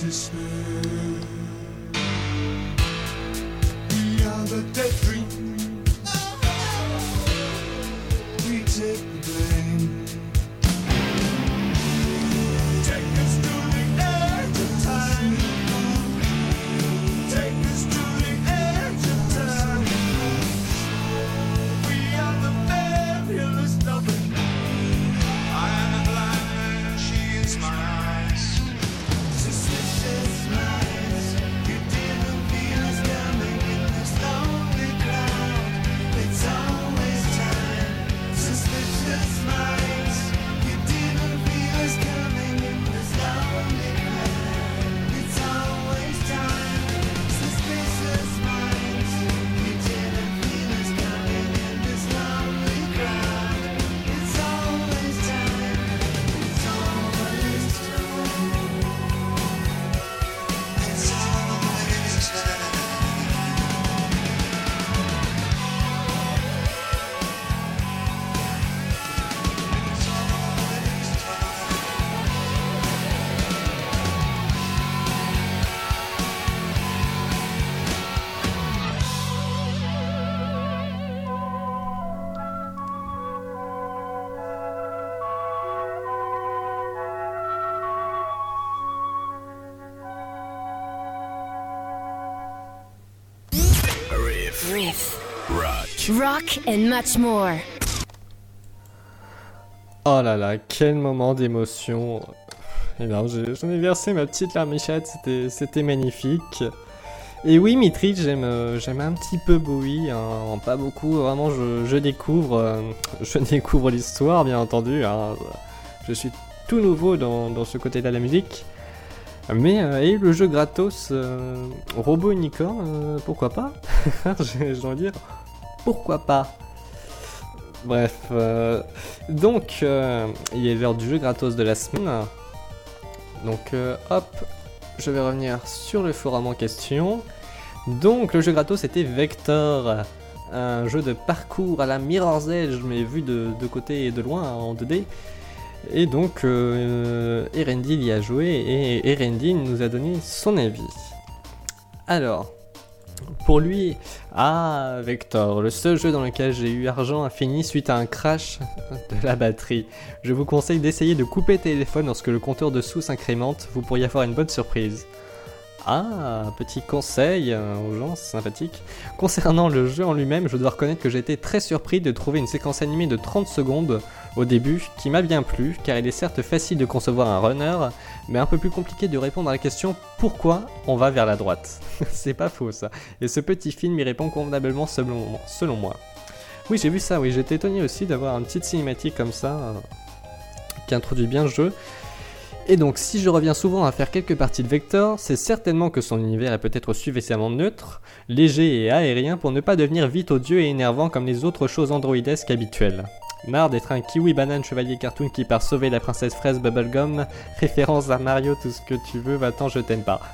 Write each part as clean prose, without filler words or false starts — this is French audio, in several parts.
despair. We are the dead dream. We take the blame. Take us to the edge of time. Take us to the edge of time. We are the fabulous double. I am a blind man, she is my eyes. Suspicious minds, you didn't feel us coming in this lonely crowd. It's always time. Suspicious minds, you didn't feel us coming in this lonely crowd. It's always time. Suspicious minds, you didn't feel us coming in this lonely crowd. It's always time. It's always time. It's always time. Riff. Rock and much more. Oh là là, quel moment d'émotion. Et non, j'en ai versé ma petite larmichette, c'était magnifique. Et oui, Mitri, j'aime un petit peu Bowie, hein, pas beaucoup, vraiment je découvre l'histoire, bien entendu. Hein. Je suis tout nouveau dans ce côté-là de la musique. Mais et le jeu gratos Robot Unicorn, pourquoi pas. J'ai envie de dire, pourquoi pas. Bref, donc il est l'heure du jeu gratos de la semaine. Donc hop, je vais revenir sur le forum en question. Donc le jeu gratos c'était Vector, un jeu de parcours à la Mirror's Edge, mais vu de côté et de loin, hein, en 2D. Et donc Erendil y a joué et Erendil nous a donné son avis. Alors, pour lui, Vector, le seul jeu dans lequel j'ai eu argent infini suite à un crash de la batterie. Je vous conseille d'essayer de couper le téléphone lorsque le compteur de sous s'incrémente, vous pourriez avoir une bonne surprise. Petit conseil aux gens sympathiques. Concernant le jeu en lui-même, je dois reconnaître que j'ai été très surpris de trouver une séquence animée de 30 secondes au début qui m'a bien plu, car il est certes facile de concevoir un runner, mais un peu plus compliqué de répondre à la question pourquoi on va vers la droite. C'est pas faux ça. Et ce petit film y répond convenablement selon moi. Oui, j'ai vu ça, oui, j'étais étonné aussi d'avoir une petite cinématique comme ça qui introduit bien le jeu. Et donc, si je reviens souvent à faire quelques parties de Vector, c'est certainement que son univers est peut-être suffisamment neutre, léger et aérien pour ne pas devenir vite odieux et énervant comme les autres choses androidesques habituelles. Marre d'être un kiwi banane chevalier cartoon qui part sauver la princesse fraise bubblegum, référence à Mario, tout ce que tu veux, va-t'en, je t'aime pas.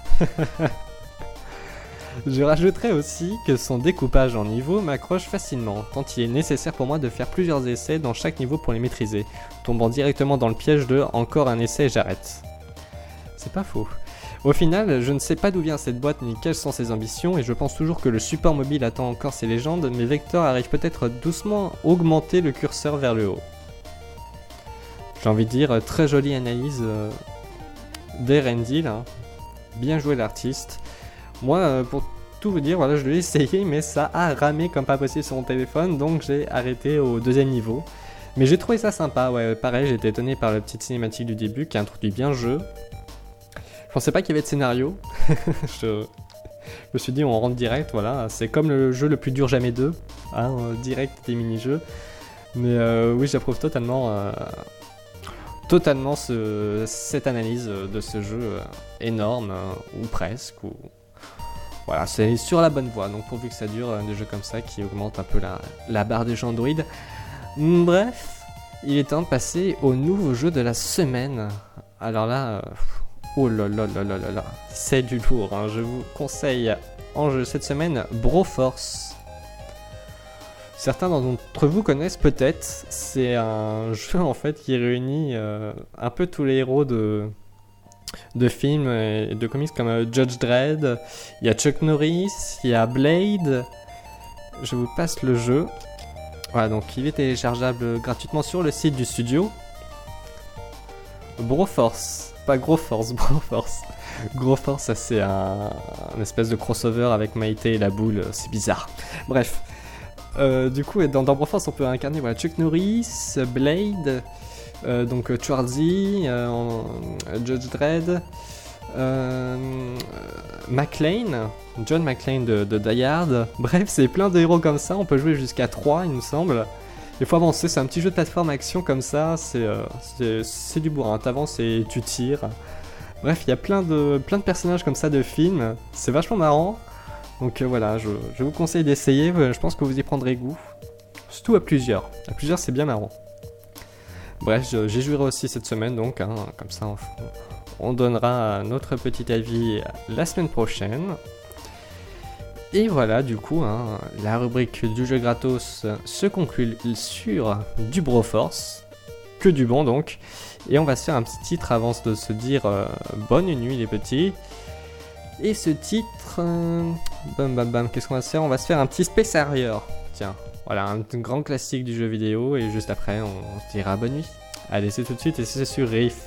Je rajouterai aussi que son découpage en niveaux m'accroche facilement, tant il est nécessaire pour moi de faire plusieurs essais dans chaque niveau pour les maîtriser, tombant directement dans le piège de « encore un essai et j'arrête ». C'est pas faux. Au final, je ne sais pas d'où vient cette boîte ni quelles sont ses ambitions, et je pense toujours que le support mobile attend encore ses légendes, mais Vector arrive peut-être doucement à augmenter le curseur vers le haut. J'ai envie de dire, très jolie analyse d'Erendil, hein. Bien joué l'artiste. Moi, pour tout vous dire, voilà, je l'ai essayé, mais ça a ramé comme pas possible sur mon téléphone, donc j'ai arrêté au deuxième niveau. Mais j'ai trouvé ça sympa, ouais, pareil, j'étais étonné par la petite cinématique du début qui introduit bien le jeu. Je pensais pas qu'il y avait de scénario. Je me suis dit, on rentre direct, voilà, c'est comme le jeu le plus dur jamais 2, hein, direct des mini-jeux. Mais oui, j'approuve totalement cette analyse de ce jeu énorme, ou presque, ou... Voilà, c'est sur la bonne voie, donc pourvu que ça dure, des jeux comme ça qui augmentent un peu la barre des jeux Android. Bref, il est temps de passer au nouveau jeu de la semaine. Alors là, oh là là là là là là, c'est du lourd, hein. Je vous conseille en jeu cette semaine Broforce. Certains d'entre vous connaissent peut-être, c'est un jeu en fait qui réunit un peu tous les héros de de films et de comics comme Judge Dredd, il y a Chuck Norris, il y a Blade. Je vous passe le jeu. Voilà, donc il est téléchargeable gratuitement sur le site du studio. Broforce, pas Gros-Force, Broforce. Gros-Force, ça c'est un espèce de crossover avec Maïté et la boule, c'est bizarre. Bref, du coup, dans Broforce, on peut incarner voilà, Chuck Norris, Blade, donc Schwarzy, Judge Dredd, McClane, John McClane de Die Hard. Bref, c'est plein de héros comme ça, on peut jouer jusqu'à 3 il me semble. Il faut avancer, c'est un petit jeu de plateforme action comme ça, c'est du bourrin, t'avances et tu tires. Bref, il y a plein de personnages comme ça de films, c'est vachement marrant. Donc voilà, je vous conseille d'essayer, je pense que vous y prendrez goût. Surtout à plusieurs c'est bien marrant. Bref, j'y jouerai aussi cette semaine donc, hein, comme ça on donnera notre petit avis la semaine prochaine. Et voilà, du coup, hein, la rubrique du jeu gratos se conclut sur du Broforce, que du bon donc. Et on va se faire un petit titre avant de se dire bonne nuit les petits. Et ce titre, qu'est-ce qu'on va se faire? On va se faire un petit Space Harrier. Tiens, voilà, un grand classique du jeu vidéo. Et juste après, on se dira bonne nuit. Allez, c'est tout de suite et c'est sur Riff.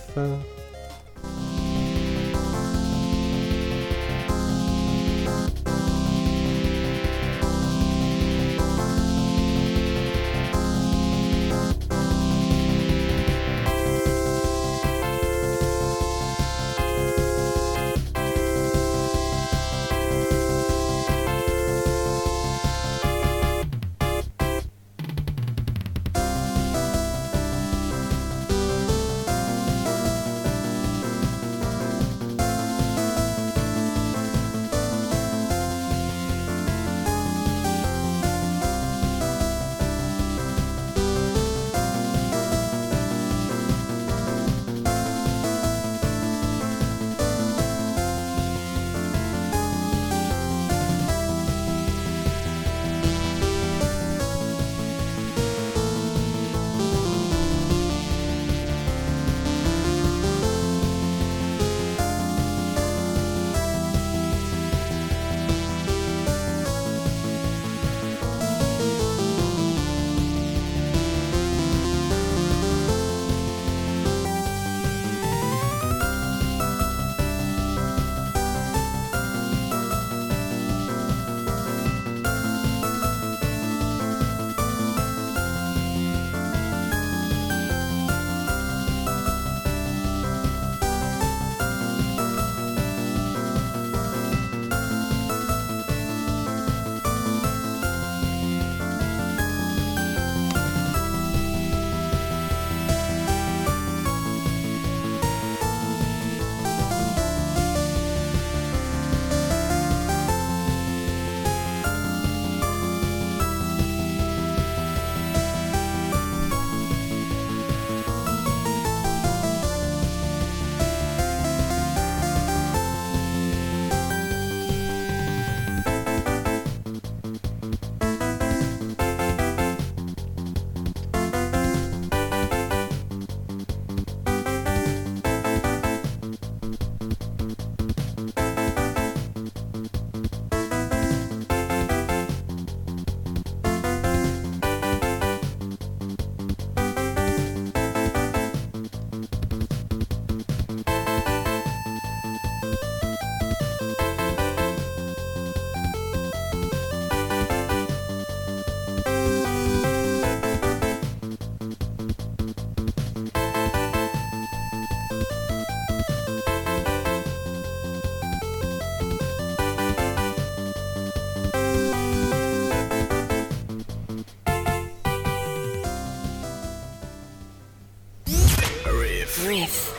Riff.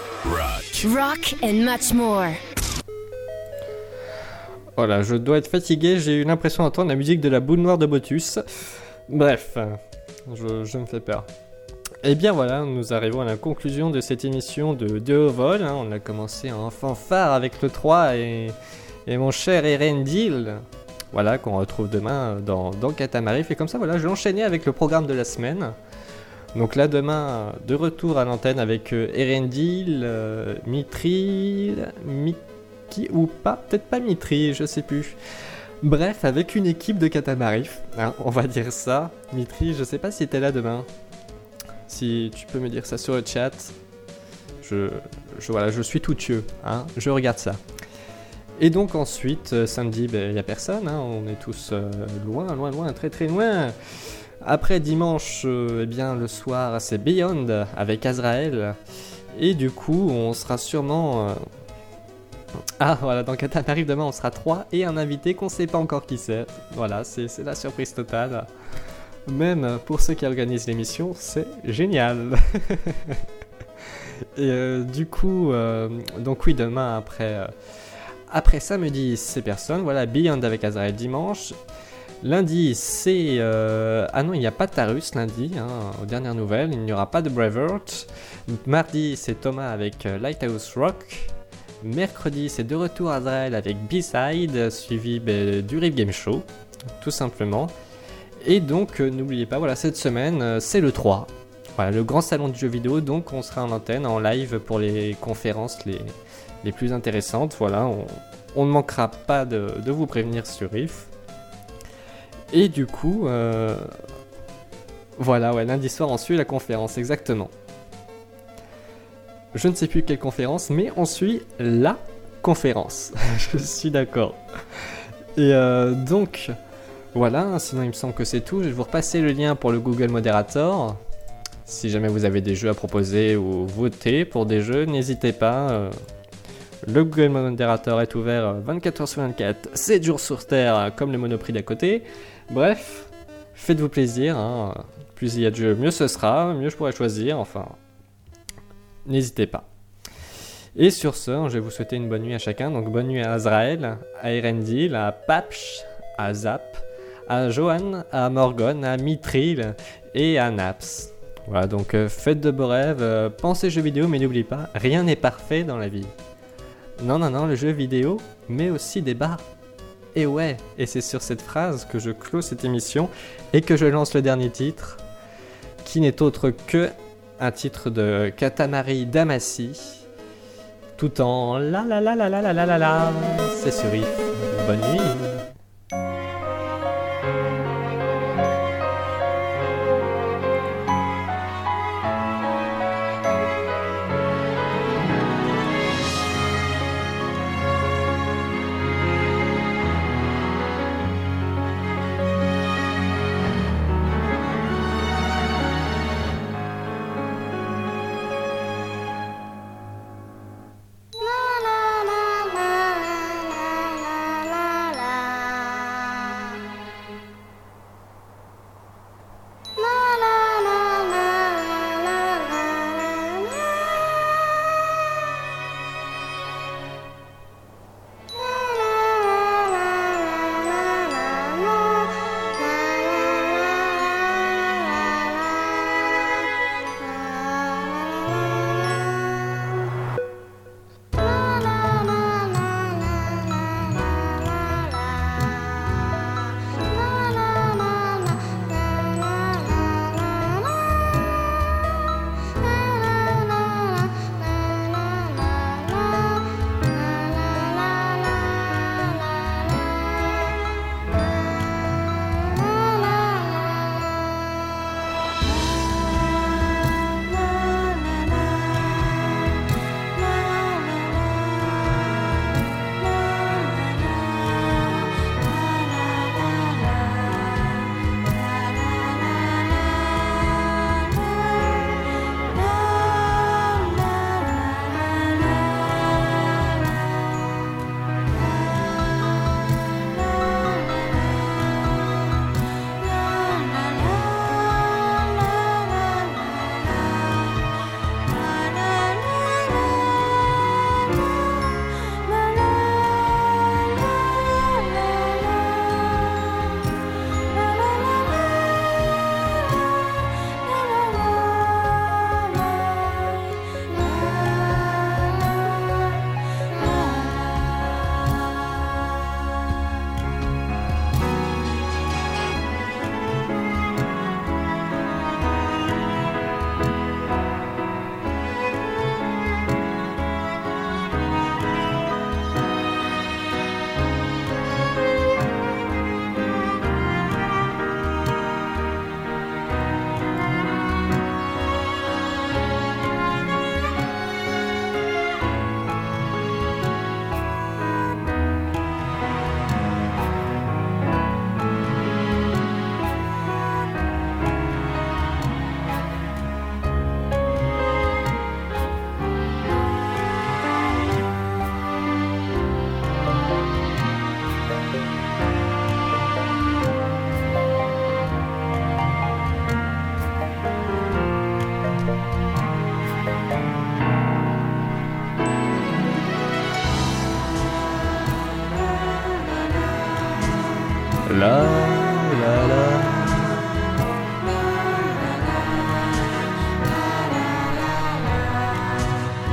Rock and much more. Voilà, je dois être fatigué, j'ai eu l'impression d'entendre la musique de la boule noire de Botus. Bref, je me fais peur. Et bien voilà, nous arrivons à la conclusion de cette émission de haut vol. Hein. On a commencé en fanfare avec le 3 et mon cher Erendil. Voilà, qu'on retrouve demain dans Katamari. Et comme ça, voilà, je vais enchaîner avec le programme de la semaine. Donc là demain, de retour à l'antenne avec Erendil, Mithril, Mickey ou pas, peut-être pas Mithril, je sais plus. Bref, avec une équipe de Catamarif, hein, on va dire ça. Mithril, je sais pas si t'es là demain. Si tu peux me dire ça sur le chat. Voilà, je suis tout yeux, hein, je regarde ça. Et donc ensuite, samedi, il n'y a personne, hein, on est tous loin, loin, loin, très très loin. Après dimanche, eh bien le soir, c'est Beyond avec Azrael. Et du coup, on sera sûrement... Ah voilà, dans Catamarif demain, on sera 3 et un invité qu'on sait pas encore qui c'est. Voilà, c'est la surprise totale. Même pour ceux qui organisent l'émission, c'est génial. Et du coup, donc oui, demain après samedi, c'est personne. Voilà, Beyond avec Azrael dimanche. Lundi, c'est... Ah non, il n'y a pas de Tarus lundi, hein, aux dernières nouvelles. Il n'y aura pas de Braveheart. Mardi, c'est Thomas avec Lighthouse Rock. Mercredi, c'est de retour Azrael avec B-Side, suivi du Riff Game Show, tout simplement. Et donc, n'oubliez pas, voilà, cette semaine, c'est le 3. Voilà, le grand salon du jeu vidéo, donc on sera en antenne, en live pour les conférences les plus intéressantes. Voilà, on ne manquera pas de vous prévenir sur Riff. Et du coup, voilà, ouais, lundi soir, on suit la conférence, exactement. Je ne sais plus quelle conférence, mais on suit la conférence. Je suis d'accord. Et donc, voilà, sinon il me semble que c'est tout. Je vais vous repasser le lien pour le Google Moderator. Si jamais vous avez des jeux à proposer ou voter pour des jeux, n'hésitez pas. Le Google Moderator est ouvert 24h sur 24, 7 jours sur Terre, comme le Monoprix d'à côté. Bref, faites-vous plaisir. Hein. Plus il y a de jeux, mieux ce sera, mieux je pourrai choisir. Enfin, n'hésitez pas. Et sur ce, je vais vous souhaiter une bonne nuit à chacun. Donc bonne nuit à Azrael, à Erendil, à Papch, à Zap, à Johan, à Morgon, à Mithril et à Naps. Voilà, donc faites de beaux rêves, pensez jeux vidéo, mais n'oubliez pas, rien n'est parfait dans la vie. Non, le jeu vidéo, mais aussi des bars. Et ouais, et c'est sur cette phrase que je clôt cette émission et que je lance le dernier titre, qui n'est autre que un titre de Katamari Damacy, tout en la la la la la la la la la. C'est sur Riff. Bonne nuit.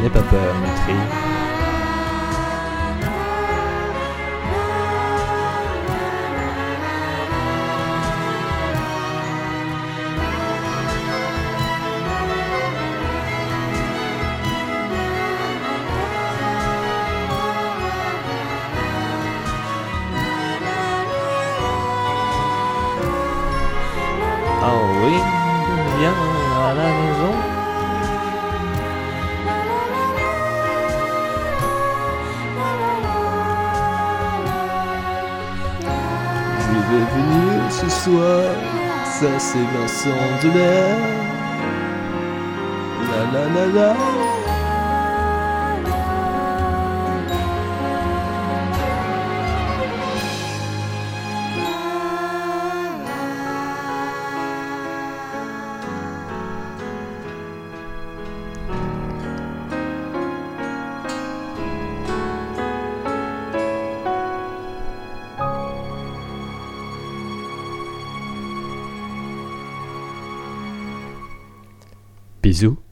N'aie pas peur, Nutri. Oh oui, viens à la maison. Je vais venir ce soir, ça c'est Vincent Delair. La la la la. Bisous.